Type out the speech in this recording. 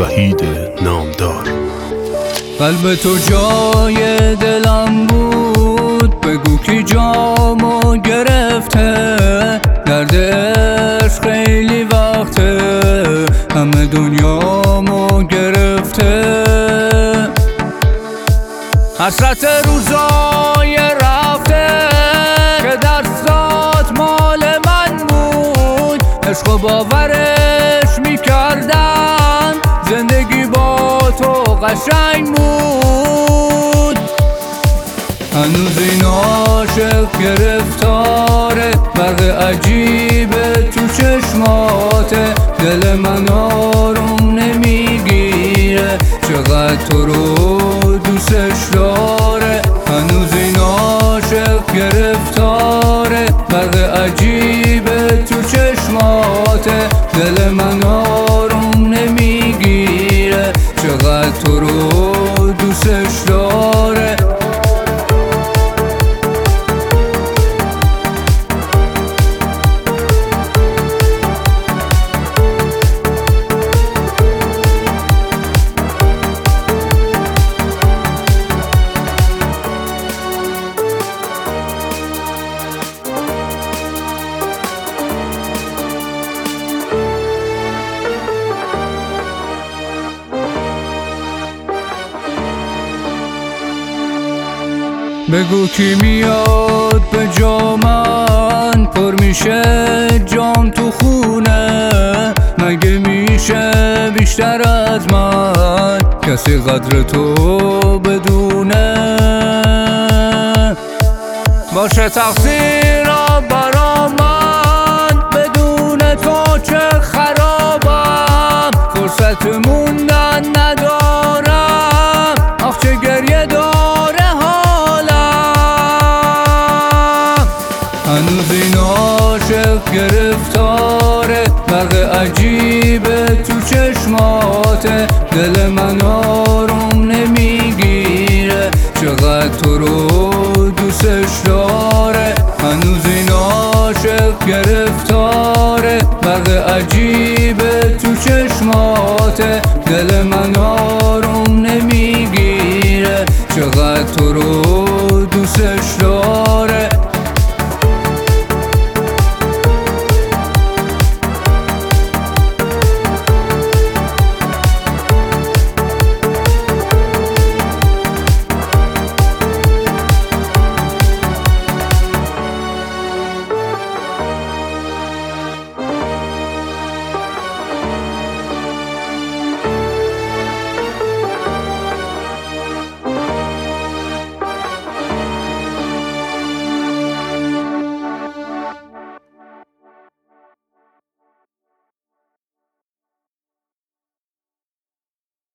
وحید نامدار. قلب تو جای دلم بود، بگو کی جامو گرفته. درد عشق خیلی وقته، همه دنیامو گرفته. حسرت روزای رفته که دستات مال من بود. عشق و باورش میکردم، زندگی با تو قشنگ بود. هنوز این عاشق گرفتاره، برق عجیبه تو چشماته. دل من آروم نمیگیره، چقدر تو رو دوستش داره. هنوز این عاشق گرفتاره، برق عجیبه تو چشماته. دل من آروم نمیگیره، چقدر تو رو دوستش داره. بگو کی میاد به جا من، پر میشه جام تو خونه. مگه میشه بیشتر از من کسی قدر تو بدونه؟ باشه تقصیر برا من، بدون تو چه خرابم. فرصت موندن ندارم، آخ چه گریه داره حالم. هنوز این عاشق گرفتاره، برق عجیبه تو چشماته. دل من آروم نمیگیره، چقدر تو رو دوستش داره. هنوز این عاشق گرفتاره، برق عجیبه تو چشماته. دل من آروم نمیگیره، چقدر تو رو